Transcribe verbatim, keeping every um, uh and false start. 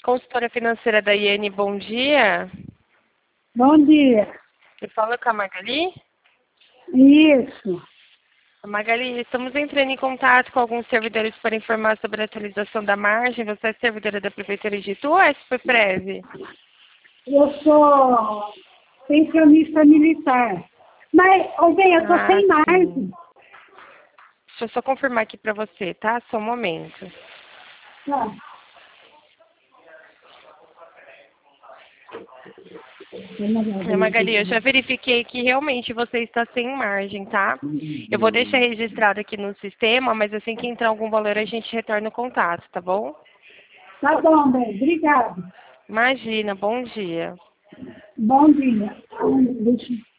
Consultora financeira da I N, bom dia. Bom dia. Você fala com a Magali? Isso. Magali, estamos entrando em contato com alguns servidores para informar sobre a atualização da margem. Você é servidora da Prefeitura de Itu ou é Superprev? Eu sou pensionista militar. Mas, ô bem, eu tô Ah, sem sim. margem. Deixa eu só confirmar aqui para você, tá? Só um momento. Tá. É, Magali, eu já verifiquei que realmente você está sem margem, tá? Eu vou deixar registrado aqui no sistema, mas assim que entrar algum valor a gente retorna o contato, tá bom? Tá bom, bem. Obrigado. Imagina, bom dia. Bom dia. Deixa